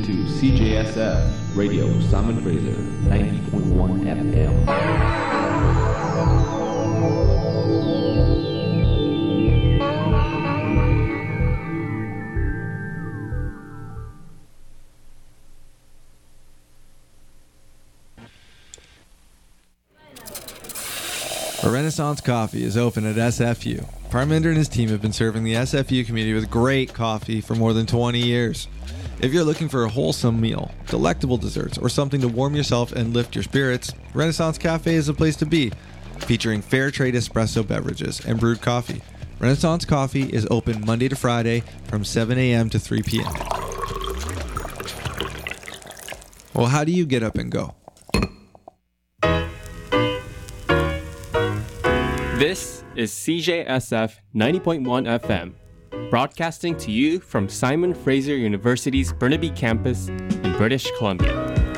to CJSF Radio, Simon Fraser, 90.1 FM. Renaissance Coffee is open at SFU. Parminder and his team have been serving the SFU community with great coffee for more than 20 years. If you're looking for a wholesome meal, delectable desserts, or something to warm yourself and lift your spirits, Renaissance Cafe is the place to be. Featuring fair trade espresso beverages and brewed coffee, Renaissance Coffee is open Monday to Friday from 7 a.m. to 3 p.m. Well, how do you get up and go? This is CJSF 90.1 FM, broadcasting to you from Simon Fraser University's Burnaby campus in British Columbia.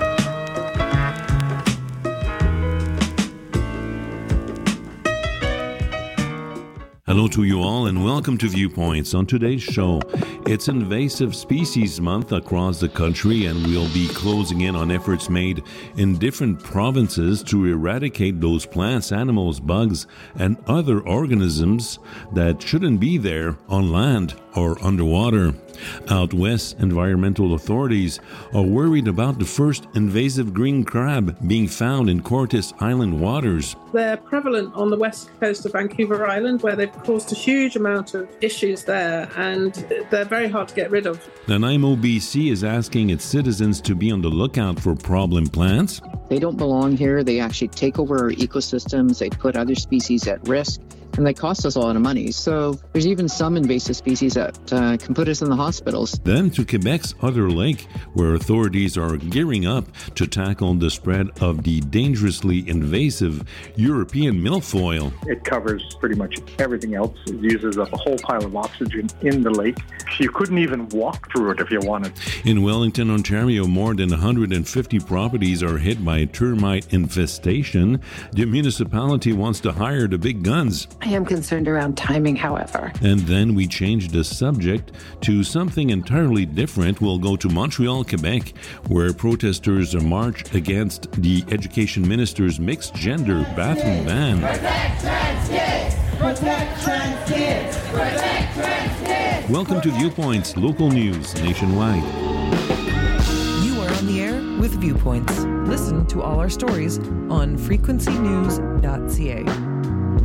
Hello to you all and welcome to Viewpoints. On today's show, it's Invasive Species Month across the country, and we'll be closing in on efforts made in different provinces to eradicate those plants, animals, bugs, and other organisms that shouldn't be there on land or underwater. Out west, environmental authorities are worried about the first invasive green crab being found in Cortes Island waters. They're prevalent on the west coast of Vancouver Island, where they've caused a huge amount of issues there, and they're very hard to get rid of. Nanaimo, BC is asking its citizens to be on the lookout for problem plants. They don't belong here. They actually take over our ecosystems. They put other species at risk, and they cost us a lot of money. So there's even some invasive species that can put us in the hospitals. Then to Quebec's Other Lake, where authorities are gearing up to tackle the spread of the dangerously invasive European milfoil. It covers pretty much everything else. It uses up a whole pile of oxygen in the lake. You couldn't even walk through it if you wanted. In Wellington, Ontario, more than 150 properties are hit by termite infestation. The municipality wants to hire the big guns. I am concerned around timing, however. And then we change the subject to something entirely different. We'll go to Montreal, Quebec, where protesters march against the education minister's mixed gender bathroom ban. Protect trans kids! Protect trans kids! Protect trans kids! Welcome to Viewpoints, local news nationwide. You are on the air with Viewpoints. Listen to all our stories on frequencynews.ca.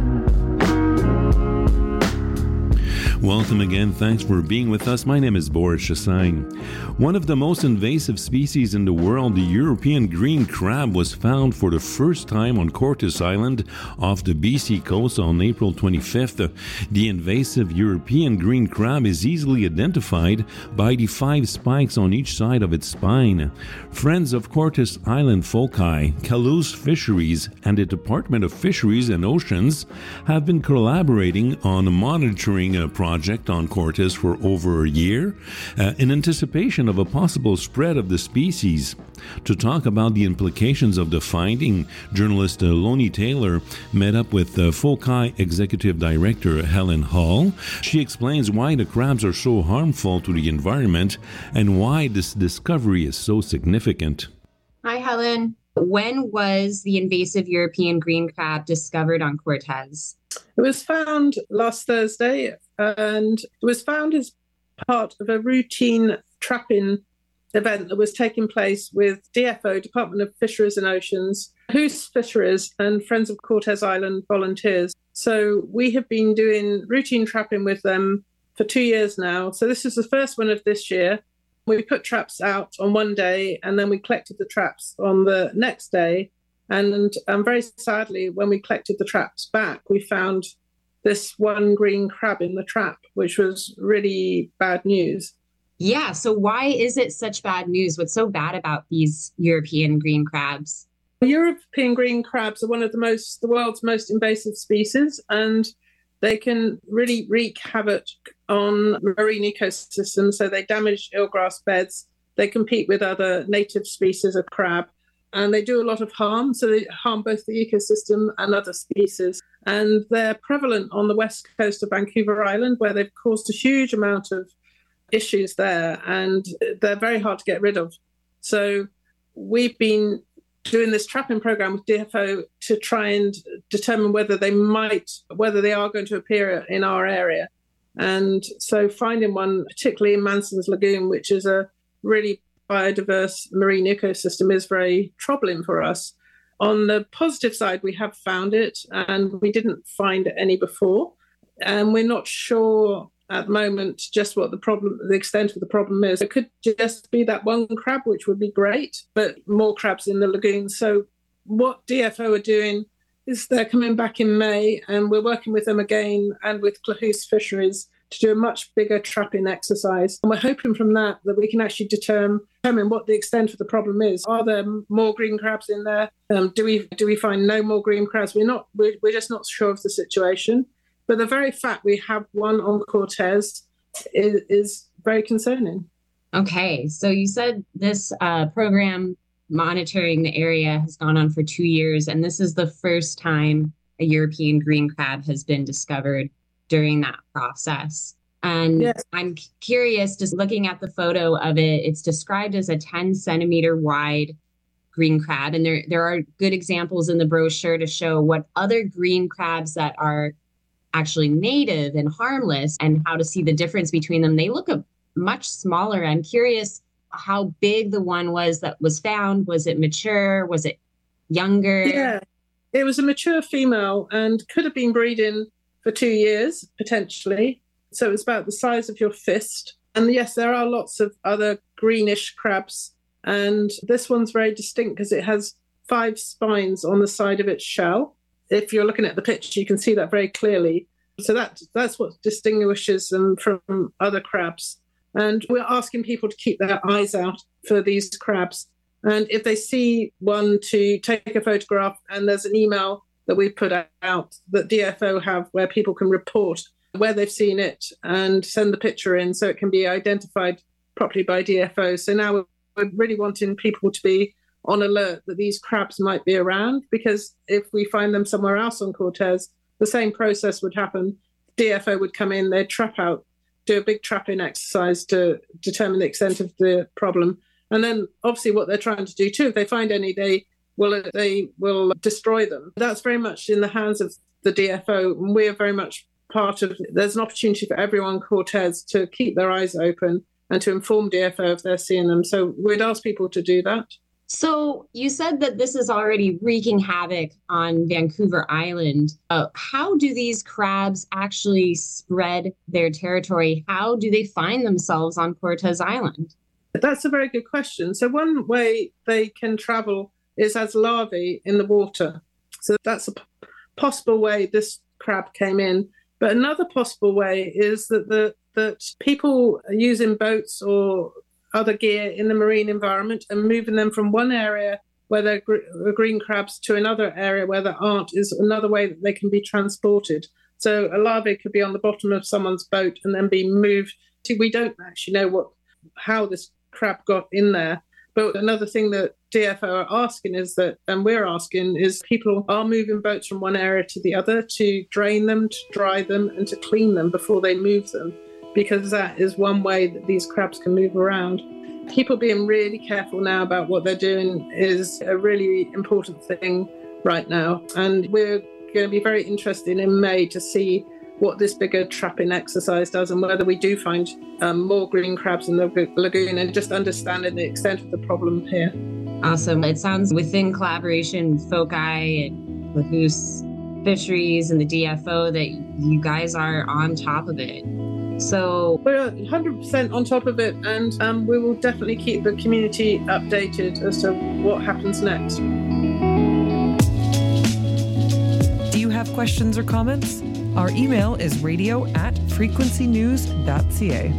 Welcome again. Thanks for being with us. My name is Boris Chassagne. One of the most invasive species in the world, the European green crab, was found for the first time on Cortes Island off the BC coast on April 25th. The invasive European green crab is easily identified by the 5 spikes on each side of its spine. Friends of Cortes Island Foci, Calouse Fisheries, and the Department of Fisheries and Oceans have been collaborating on monitoring a project on Cortes for over a year in anticipation of a possible spread of the species. To talk about the implications of the finding, journalist Lonnie Taylor met up with Foci Executive Director Helen Hall. She explains why the crabs are so harmful to the environment and why this discovery is so significant. Hi, Helen. When was the invasive European green crab discovered on Cortes? It was found last Thursday, and it was found as part of a routine trapping event that was taking place with DFO, Department of Fisheries and Oceans, Hoos Fisheries, and Friends of Cortes Island volunteers. So we have been doing routine trapping with them for 2 years now. So this is the first one of this year. We put traps out on one day, and then we collected the traps on the next day. And very sadly, when we collected the traps back, we found this one green crab in the trap, which was really bad news. Yeah, so why is it such bad news? What's so bad about these European green crabs? European green crabs are one of the world's most invasive species, and they can really wreak havoc on marine ecosystems. So they damage eelgrass beds. They compete with other native species of crab, and they do a lot of harm. So they harm both the ecosystem and other species. And they're prevalent on the west coast of Vancouver Island, where they've caused a huge amount of issues there, and they're very hard to get rid of. So we've been doing this trapping program with DFO to try and determine whether they are going to appear in our area. And so finding one, particularly in Manson's Lagoon, which is a really biodiverse marine ecosystem, is very troubling for us. On the positive side, we have found it, and we didn't find any before. And we're not sure at the moment just what the extent of the problem is. It could just be that one crab, which would be great, but more crabs in the lagoon. So what DFO are doing is they're coming back in May, and we're working with them again and with Clahous Fisheries to do a much bigger trapping exercise. And we're hoping from that we can actually determine what the extent of the problem is. Are there more green crabs in there? Do we find no more green crabs? We're just not sure of the situation. But the very fact we have one on Cortez is very concerning. Okay, so you said this program monitoring the area has gone on for 2 years, and this is the first time a European green crab has been discovered during that process. And yes. I'm curious, just looking at the photo of it, it's described as a 10 centimeter wide green crab. And there are good examples in the brochure to show what other green crabs that are actually native and harmless and how to see the difference between them. They look much smaller. I'm curious how big the one was that was found. Was it mature? Was it younger? Yeah, it was a mature female and could have been breeding for 2 years, potentially. So it was about the size of your fist. And yes, there are lots of other greenish crabs. And this one's very distinct because it has 5 spines on the side of its shell. If you're looking at the picture, you can see that very clearly. So that's what distinguishes them from other crabs. And we're asking people to keep their eyes out for these crabs. And if they see one, to take a photograph, and there's an email that we put out that DFO have where people can report where they've seen it and send the picture in so it can be identified properly by DFO. So now we're really wanting people to be on alert that these crabs might be around, because if we find them somewhere else on Cortez, the same process would happen. DFO would come in, they'd trap out, do a big trapping exercise to determine the extent of the problem. And then obviously what they're trying to do too, if they find any, they will destroy them. That's very much in the hands of the DFO. And we're very much part of, there's an opportunity for everyone on Cortez to keep their eyes open and to inform DFO if they're seeing them. So we'd ask people to do that. So you said that this is already wreaking havoc on Vancouver Island. How do these crabs actually spread their territory? How do they find themselves on Cortez Island? That's a very good question. So one way they can travel is as larvae in the water. So that's a possible way this crab came in. But another possible way is that people are using boats or other gear in the marine environment and moving them from one area where there are green crabs to another area where there aren't is another way that they can be transported. So a larvae could be on the bottom of someone's boat and then be moved. We don't actually know how this crab got in there. But another thing that DFO are asking is that, and we're asking, is people are moving boats from one area to the other to drain them, to dry them, and to clean them before they move them, because that is one way that these crabs can move around. People being really careful now about what they're doing is a really important thing right now. And we're going to be very interested in May to see what this bigger trapping exercise does and whether we do find more green crabs in the lagoon, and just understanding the extent of the problem here. Awesome. It sounds within collaboration with FOCI and Clahous Fisheries and the DFO that you guys are on top of it. So we're 100% on top of it, and we will definitely keep the community updated as to what happens next. Do you have questions or comments? Our email is radio@frequencynews.ca.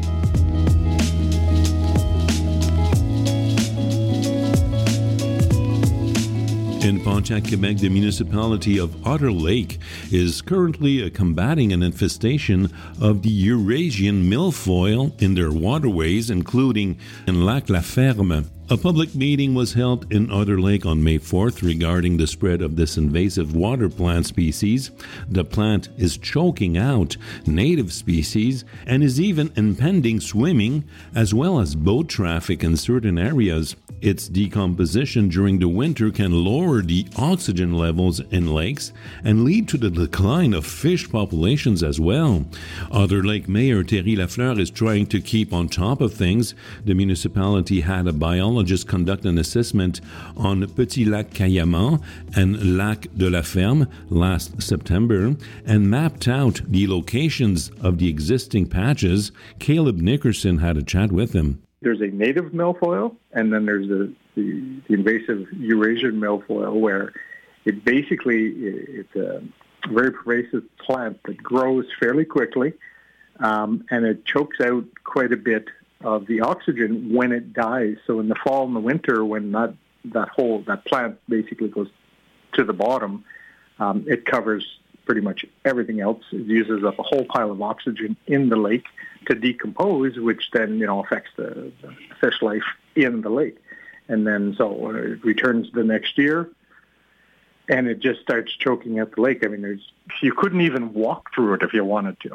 In Pontiac, Quebec, the municipality of Otter Lake is currently combating an infestation of the Eurasian milfoil in their waterways, including in Lac La Ferme. A public meeting was held in Otter Lake on May 4th regarding the spread of this invasive water plant species. The plant is choking out native species and is even impeding swimming as well as boat traffic in certain areas. Its decomposition during the winter can lower the oxygen levels in lakes and lead to the decline of fish populations as well. Otter Lake Mayor Thierry Lafleur is trying to keep on top of things. The municipality had a biologist conduct an assessment on Petit Lac Caillaman and Lac de la Ferme last September and mapped out the locations of the existing patches. Caleb Nickerson had a chat with him. There's a native milfoil, and then there's the invasive Eurasian milfoil, where it's a very pervasive plant that grows fairly quickly, and it chokes out quite a bit of the oxygen when it dies. So in the fall and the winter, when that plant basically goes to the bottom, it covers pretty much everything else. It uses up a whole pile of oxygen in the lake to decompose, which then affects the fish life in the lake. And then so it returns the next year, and it just starts choking out the lake. I mean, you couldn't even walk through it if you wanted to.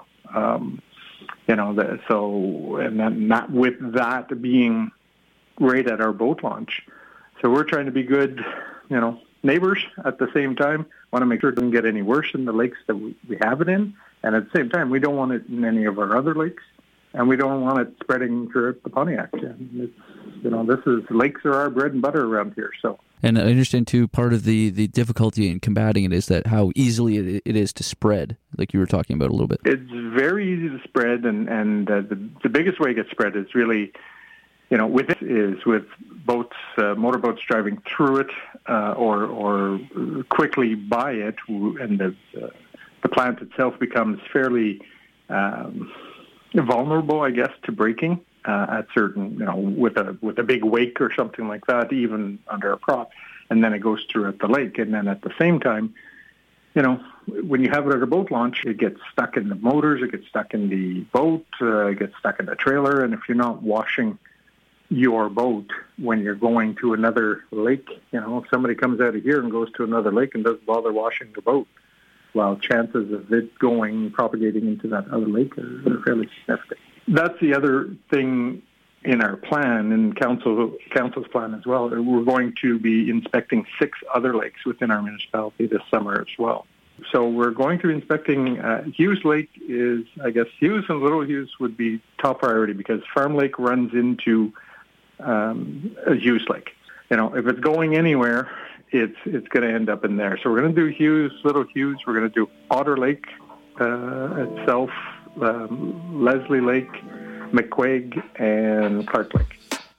Not with that being right at our boat launch. So we're trying to be good, neighbors at the same time. Want to make sure it doesn't get any worse in the lakes that we have it in. And at the same time, we don't want it in any of our other lakes. And we don't want it spreading throughout the Pontiac. And lakes are our bread and butter around here. So. And I understand, too, part of the difficulty in combating it is that how easily it is to spread, like you were talking about a little bit. It's very easy to spread, and the biggest way it gets spread is really, with boats, motorboats driving through it or quickly by it, and the plant itself becomes fairly vulnerable, I guess, to breaking. At certain, with a big wake or something like that, even under a prop, and then it goes through at the lake. And then at the same time, when you have it at a boat launch, it gets stuck in the motors, it gets stuck in the boat, it gets stuck in the trailer. And if you're not washing your boat when you're going to another lake, if somebody comes out of here and goes to another lake and doesn't bother washing the boat, well, chances of it propagating into that other lake are fairly significant. That's the other thing in our plan, and council's plan as well. We're going to be inspecting 6 other lakes within our municipality this summer as well. So we're going to be inspecting Hughes Lake. Hughes and Little Hughes would be top priority because Farm Lake runs into Hughes Lake. If it's going anywhere, it's going to end up in there. So we're going to do Hughes, Little Hughes. We're going to do Otter Lake itself, Leslie Lake, McQuaig, and Clark Lake.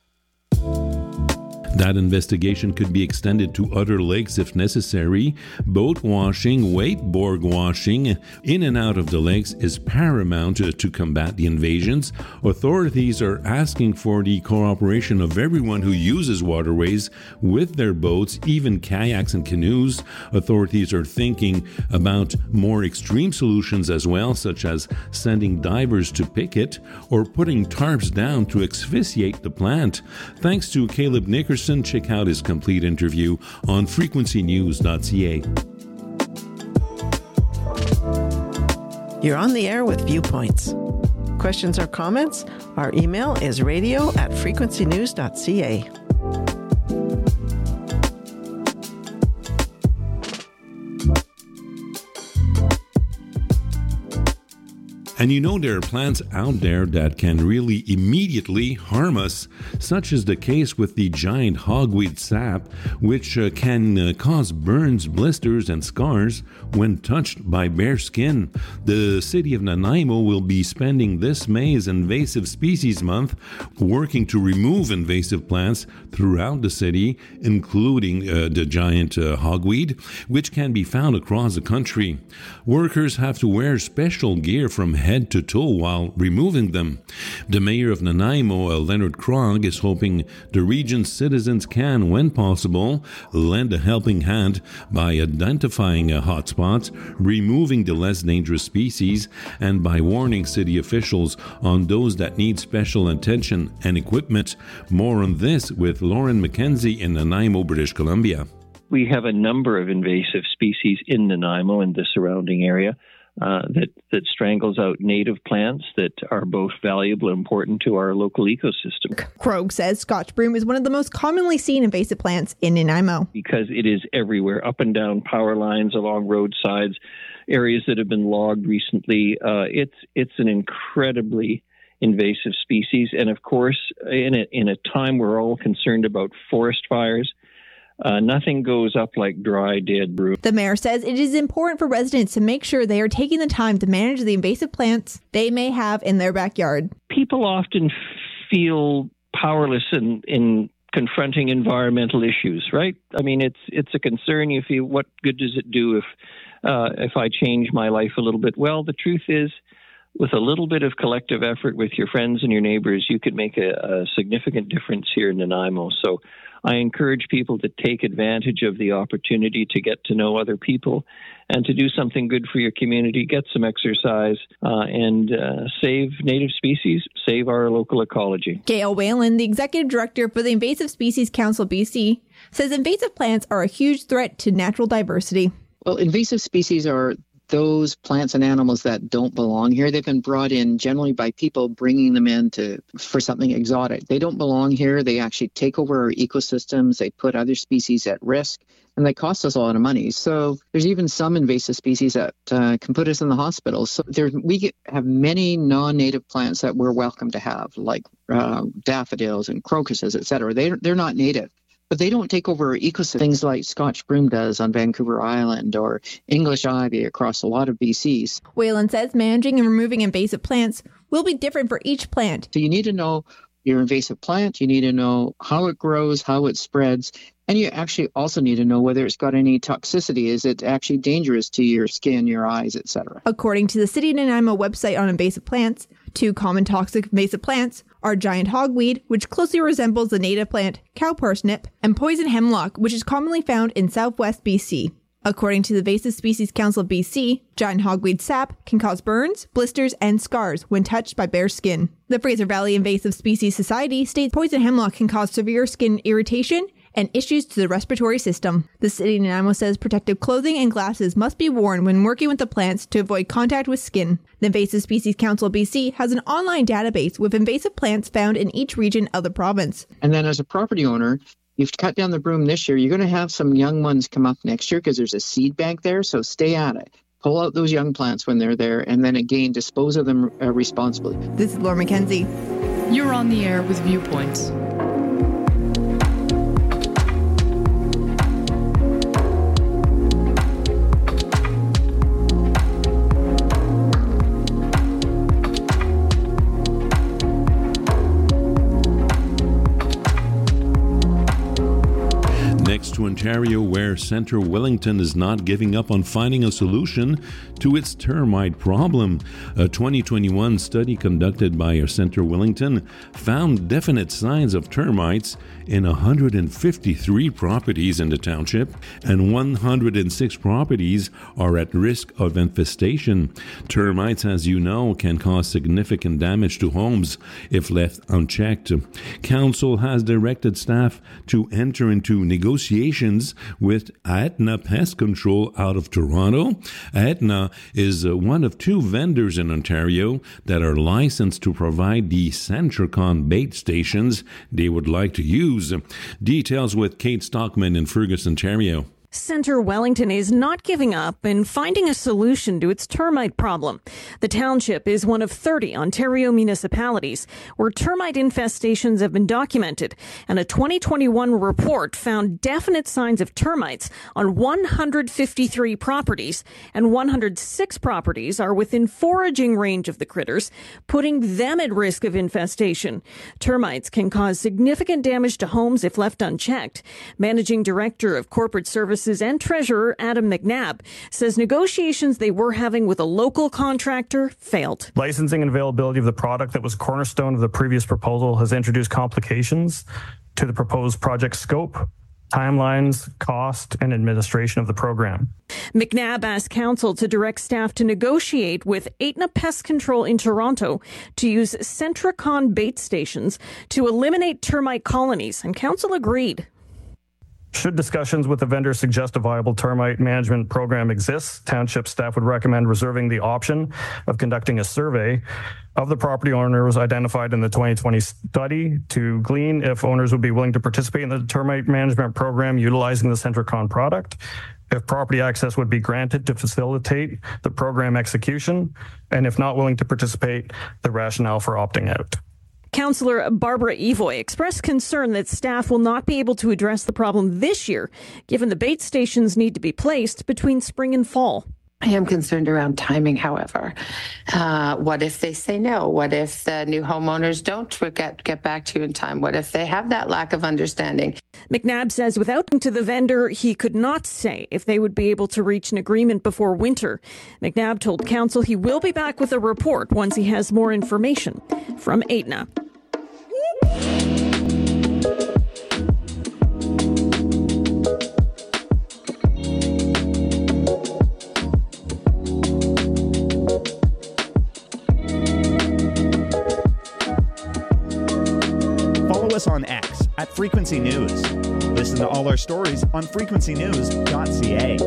That investigation could be extended to other lakes if necessary. Boat washing, wakeboard washing in and out of the lakes is paramount to combat the invasions. Authorities are asking for the cooperation of everyone who uses waterways with their boats, even kayaks and canoes. Authorities are thinking about more extreme solutions as well, such as sending divers to pick it or putting tarps down to asphyxiate the plant. Thanks to Caleb Nickerson. Check out his complete interview on frequencynews.ca. You're on the air with Viewpoints. Questions or comments? Our email is radio@frequencynews.ca. And there are plants out there that can really immediately harm us, such is the case with the giant hogweed sap, which can cause burns, blisters, and scars when touched by bare skin. The city of Nanaimo will be spending this May's Invasive Species Month working to remove invasive plants throughout the city, including the giant hogweed, which can be found across the country. Workers have to wear special gear from head to toe while removing them. The mayor of Nanaimo, Leonard Krog, is hoping the region's citizens can, when possible, lend a helping hand by identifying hotspots, removing the less dangerous species, and by warning city officials on those that need special attention and equipment. More on this with Lauren McKenzie in Nanaimo, British Columbia. We have a number of invasive species in Nanaimo and the surrounding area that strangles out native plants that are both valuable and important to our local ecosystem. Krog says Scotch broom is one of the most commonly seen invasive plants in Nanaimo. Because it is everywhere, up and down power lines, along roadsides, areas that have been logged recently. It's an incredibly invasive species. And of course, in a time we're all concerned about forest fires, nothing goes up like dry, dead broom. The mayor says it is important for residents to make sure they are taking the time to manage the invasive plants they may have in their backyard. People often feel powerless in confronting environmental issues, right? I mean, it's a concern. You feel, what good does it do if I change my life a little bit? Well, the truth is, with a little bit of collective effort with your friends and your neighbors, you could make a significant difference here in Nanaimo. So I encourage people to take advantage of the opportunity to get to know other people and to do something good for your community, get some exercise, and save native species, save our local ecology. Gail Whalen, the Executive Director for the Invasive Species Council BC, says invasive plants are a huge threat to natural diversity. Well, invasive species are those plants and animals that don't belong here. They've been brought in generally by people bringing them in for something exotic. They don't belong here. They actually take over our ecosystems. They put other species at risk, and they cost us a lot of money. So there's even some invasive species that can put us in the hospital. So we have many non-native plants that we're welcome to have, like daffodils and crocuses, etc. They're not native. But they don't take over ecosystems, things like Scotch broom does on Vancouver Island or English ivy across a lot of BCs. Whalen says managing and removing invasive plants will be different for each plant. So you need to know your invasive plant, you need to know how it grows, how it spreads, and you actually also need to know whether it's got any toxicity. Is it actually dangerous to your skin, your eyes, etc.? According to the City of Nanaimo website on invasive plants, 2 common toxic invasive plants are giant hogweed, which closely resembles the native plant cow parsnip, and poison hemlock, which is commonly found in southwest BC. According to the Invasive Species Council of BC, giant hogweed sap can cause burns, blisters, and scars when touched by bare skin. The Fraser Valley Invasive Species Society states poison hemlock can cause severe skin irritation and issues to the respiratory system. The City of Nanaimo says protective clothing and glasses must be worn when working with the plants to avoid contact with skin. The Invasive Species Council BC has an online database with invasive plants found in each region of the province. And then as a property owner, you've cut down the broom this year. You're going to have some young ones come up next year because there's a seed bank there, so stay at it. Pull out those young plants when they're there, and then again, dispose of them responsibly. This is Laura McKenzie. You're on the air with Viewpoints. Next to Ontario, where Centre Wellington is not giving up on finding a solution to its termite problem. A 2021 study conducted by Centre Wellington found definite signs of termites in 153 properties in the township, and 106 properties are at risk of infestation. Termites, as you know, can cause significant damage to homes if left unchecked. Council has directed staff to enter into negotiations with Aetna Pest Control out of Toronto. Aetna is one of 2 vendors in Ontario that are licensed to provide the Centricon bait stations they would like to use. Details with Kate Stockman in Fergus, Ontario. Centre Wellington is not giving up and finding a solution to its termite problem. The township is one of 30 Ontario municipalities where termite infestations have been documented, and a 2021 report found definite signs of termites on 153 properties, and 106 properties are within foraging range of the critters, putting them at risk of infestation. Termites can cause significant damage to homes if left unchecked. Managing Director of Corporate Services Services and Treasurer Adam McNabb says negotiations they were having with a local contractor failed. Licensing and availability of the product that was cornerstone of the previous proposal has introduced complications to the proposed project scope, timelines, cost, and administration of the program. McNabb asked council to direct staff to negotiate with Aetna Pest Control in Toronto to use Centricon bait stations to eliminate termite colonies, and council agreed. Should discussions with the vendor suggest a viable termite management program exists, township staff would recommend reserving the option of conducting a survey of the property owners identified in the 2020 study to glean if owners would be willing to participate in the termite management program utilizing the Centricon product, if property access would be granted to facilitate the program execution, and if not willing to participate, the rationale for opting out. Councillor Barbara Evoy expressed concern that staff will not be able to address the problem this year, given the bait stations need to be placed between spring and fall. I am concerned around timing, however. What if they say no? What if the new homeowners don't get back to you in time? What if they have that lack of understanding? McNabb says without going to the vendor, he could not say if they would be able to reach an agreement before winter. McNabb told council he will be back with a report once he has more information from Aetna. Follow us on X at Frequency News. Listen to all our stories on frequencynews.ca.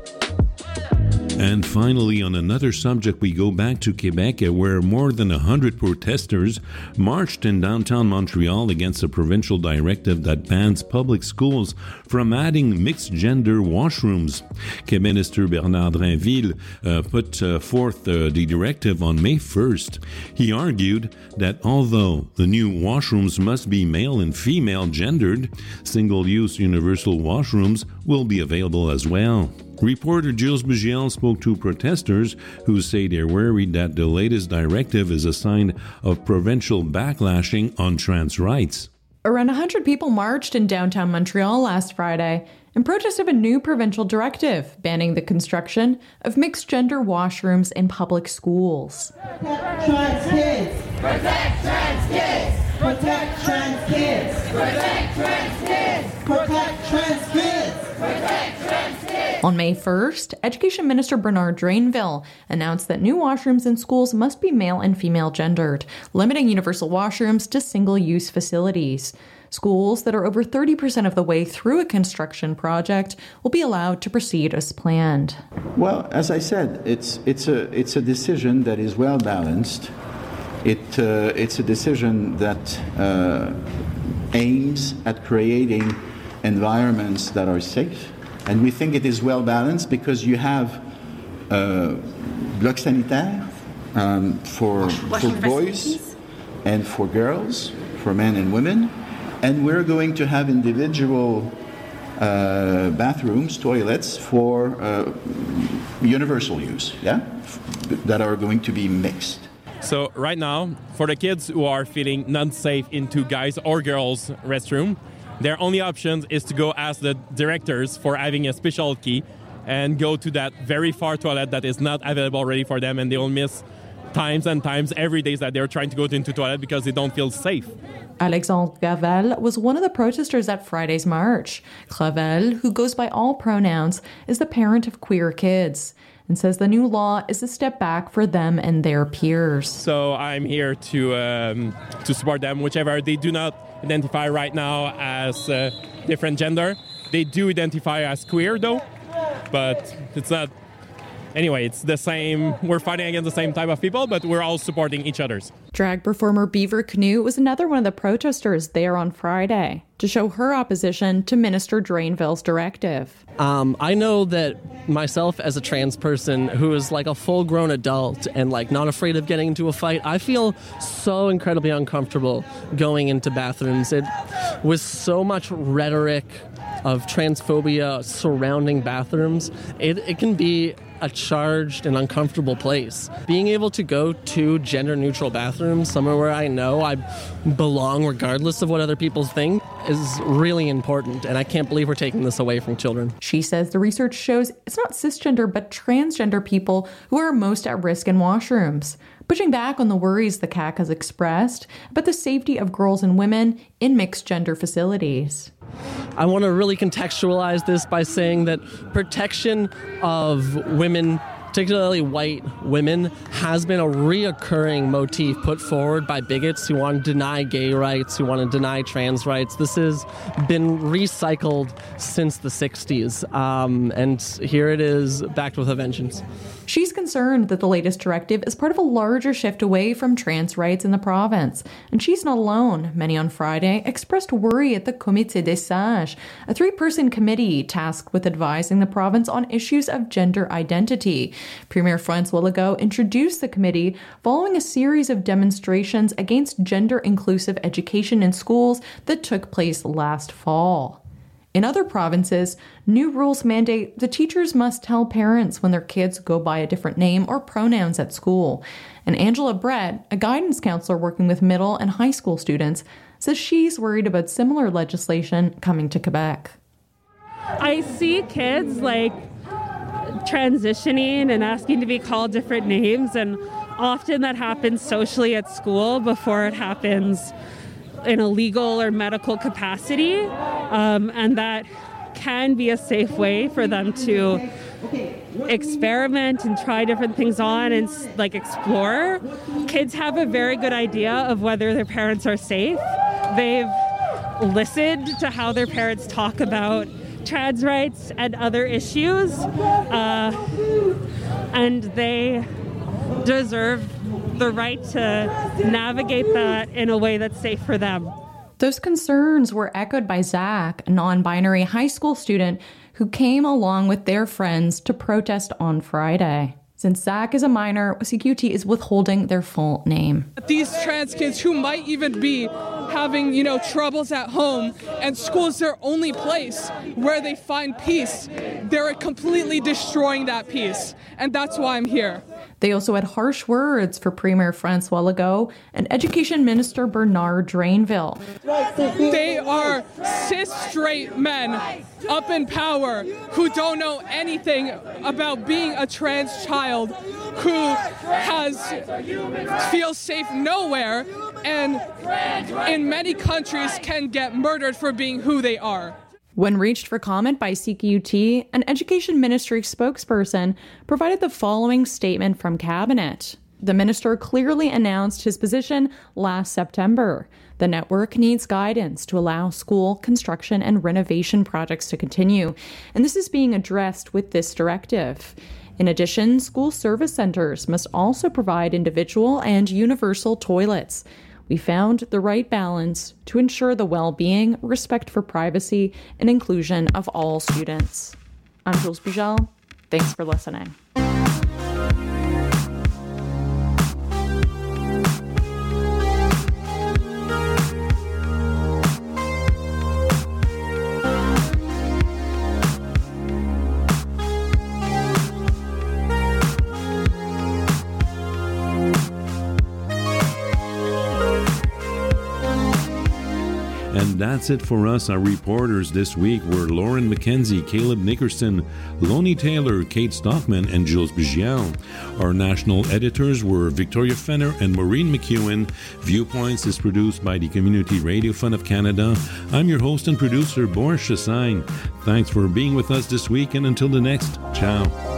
And finally, on another subject, we go back to Quebec, where more than 100 protesters marched in downtown Montreal against a provincial directive that bans public schools from adding mixed-gender washrooms. Quebec Minister Bernard Drinville put forth the directive on May 1st. He argued that although the new washrooms must be male and female gendered, single-use universal washrooms will be available as well. Reporter Jules Bugiel spoke to protesters who say they're worried that the latest directive is a sign of provincial backlashing on trans rights. Around 100 people marched in downtown Montreal last Friday in protest of a new provincial directive banning the construction of mixed-gender washrooms in public schools. Protect trans kids! Protect trans kids! Protect trans kids! Protect trans kids! Protect trans kids! Protect trans kids! On May 1st, Education Minister Bernard Drinville announced that new washrooms in schools must be male and female gendered, limiting universal washrooms to single-use facilities. Schools that are over 30% of the way through a construction project will be allowed to proceed as planned. Well, as I said, it's a decision that is well balanced. It's a decision that aims at creating environments that are safe. And we think it is well balanced because you have bloc sanitaire for boys and for girls, for men and women. And we're going to have individual bathrooms, toilets for universal use, that are going to be mixed. So right now, for the kids who are feeling not safe into guys or girls' restroom, their only option is to go ask the directors for having a special key and go to that very far toilet that is not available already for them, and they will miss times and times every day that they're trying to go into toilet because they don't feel safe. Alexandre Gravel was one of the protesters at Friday's march. Gravel, who goes by all pronouns, is the parent of queer kids and says the new law is a step back for them and their peers. So I'm here to support them, whichever they do not identify right now as different gender. They do identify as queer though, but it's not. Anyway, it's the same. We're fighting against the same type of people, but we're all supporting each other's. Drag performer Beaver Canoe was another one of the protesters there on Friday to show her opposition to Minister Drainville's directive. I know that myself as a trans person who is like a full-grown adult and like not afraid of getting into a fight, I feel so incredibly uncomfortable going into bathrooms. It was so much rhetoric of transphobia surrounding bathrooms. It can be a charged and uncomfortable place. Being able to go to gender-neutral bathrooms, somewhere where I know I belong regardless of what other people think, is really important, and I can't believe we're taking this away from children. She says the research shows it's not cisgender but transgender people who are most at risk in washrooms, pushing back on the worries the CAC has expressed about the safety of girls and women in mixed-gender facilities. I want to really contextualize this by saying that protection of women, particularly white women, has been a reoccurring motif put forward by bigots who want to deny gay rights, who want to deny trans rights. This has been recycled since the 60s, and here it is, backed with a vengeance. She's concerned that the latest directive is part of a larger shift away from trans rights in the province. And she's not alone. Many on Friday expressed worry at the Comité des Sages, a 3-person committee tasked with advising the province on issues of gender identity. Premier Francois Legault introduced the committee following a series of demonstrations against gender-inclusive education in schools that took place last fall. In other provinces, new rules mandate the teachers must tell parents when their kids go by a different name or pronouns at school. And Angela Brett, a guidance counselor working with middle and high school students, says she's worried about similar legislation coming to Quebec. I see kids transitioning and asking to be called different names, and often that happens socially at school before it happens in a legal or medical capacity, and that can be a safe way for them to experiment and try different things on and explore. Kids have a very good idea of whether their parents are safe. They've listened to how their parents talk about trans rights and other issues, and they deserve the right to navigate that in a way that's safe for them. Those concerns were echoed by Zach, a non-binary high school student who came along with their friends to protest on Friday. Since Zach is a minor, CQT is withholding their full name. These trans kids who might even be having, troubles at home, and school is their only place where they find peace, they're completely destroying that peace. And that's why I'm here. They also had harsh words for Premier Francois Legault and Education Minister Bernard Drainville. They are cis straight men up in power who don't know anything about being a trans child, who feels safe nowhere, and in many countries can get murdered for being who they are. When reached for comment by CQT, an Education Ministry spokesperson provided the following statement from Cabinet. The minister clearly announced his position last September. The network needs guidance to allow school construction and renovation projects to continue, and this is being addressed with this directive. In addition, school service centers must also provide individual and universal toilets. We found the right balance to ensure the well-being, respect for privacy, and inclusion of all students. I'm Jules Bujal. Thanks for listening. And that's it for us. Our reporters this week were Lauren McKenzie, Caleb Nickerson, Lonnie Taylor, Kate Stockman, and Jules Bigiel. Our national editors were Victoria Fenner and Maureen McEwen. Viewpoints is produced by the Community Radio Fund of Canada. I'm your host and producer, Boris Chassagne. Thanks for being with us this week, and until the next, ciao.